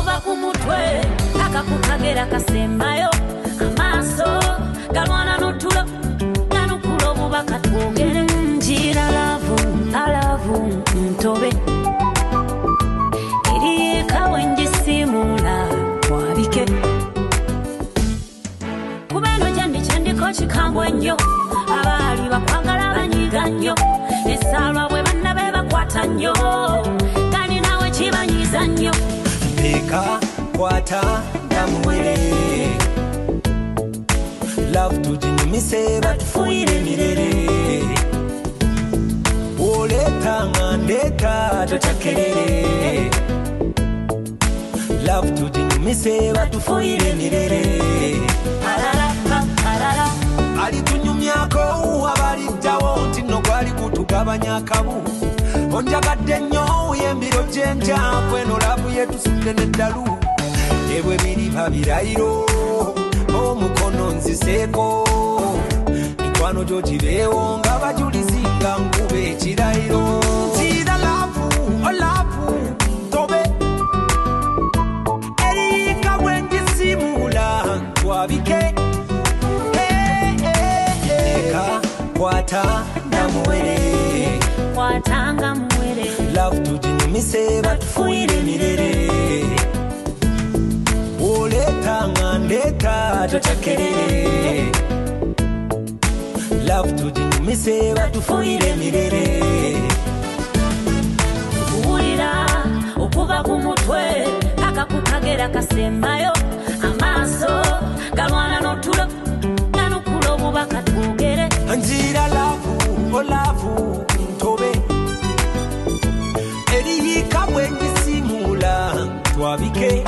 okuva ku mutwe akakukagera kasembayo amaaso galwana n'otulo ganukula obubaka twogere njira alavu ntobe eriyeka wenjisimula wabike kubeno kyandiko kikambwe nnyo abaali bakwagala banyiga nnyo esaalwa bwe banna be bakwata nnyo kandi nawe kibanyiza nnyo Eka kwata ndamuwere Love tujinyumise batufuire mirere Oleta ngandeta tochakerere Love tujinyumise batufuire mirere alitunyumyako abaliddawo nti nno gwali kutugabanya akabu onjagadde nnyo yembiro gyenja kweno labu yetusudde n'eddalu ebwe biriba birayiro omukono nziseeko mikwano gyo gibeewo nga bajulizi nga nkuba ekirayiro nzira olavu tobe eriyika bwengisimula twabike kwata ndamuwere kwatanga muwere Love tujinyumise batufuire mirere oleta ngandeta tochakerere Love tujinyumise batufuire mirere kuwulira okuva ku mutwe akakukagera kasembayo amaaso galwana n'otulo ganukula obubaka twogere njira olavu ntobe eriyika bwengisimula twabike